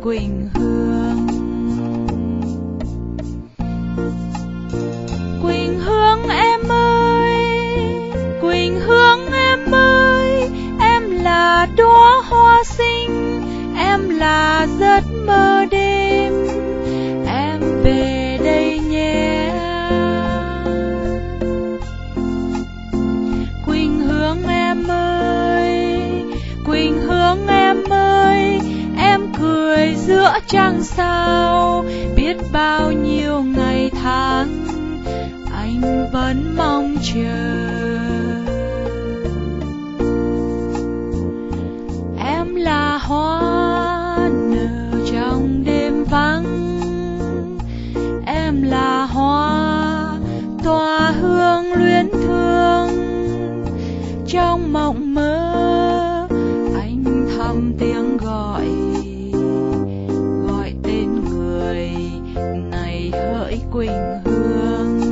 Quỳnh Hương. Quỳnh Hương em ơi, Quỳnh Hương em ơi, em là đóa hoa xinh, em là giấc mơ đêm, em về đây nhé. Quỳnh Hương em ơi, Quỳnh Hương em ơi, em cười giữa trăng sao, biết bao nhiêu ngày tháng anh vẫn mong chờ. Em là hoa nở trong đêm vắng, em là hoa tỏa hương luyến thương. Trong mộng mơ anh thầm tiếng gọi, gọi tên người này hỡi Quỳnh Hương.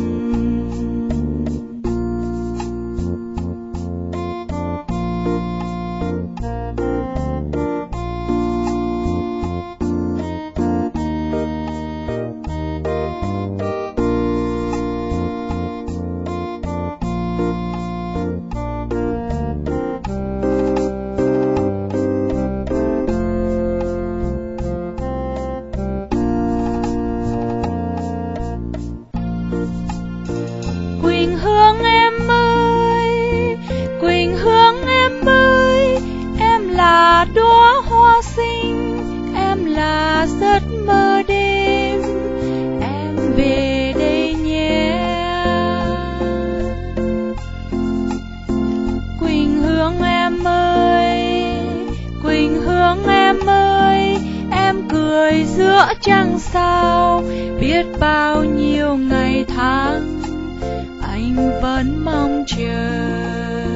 Quỳnh Hương em ơi, Quỳnh Hương em ơi, em là đóa hoa xinh, em là giấc mơ đêm, em về đây nhé. Quỳnh Hương em ơi, Quỳnh Hương em ơi, em cười giữa trăng sao, biết bao nhiêu ngày tháng anh vẫn mong chờ.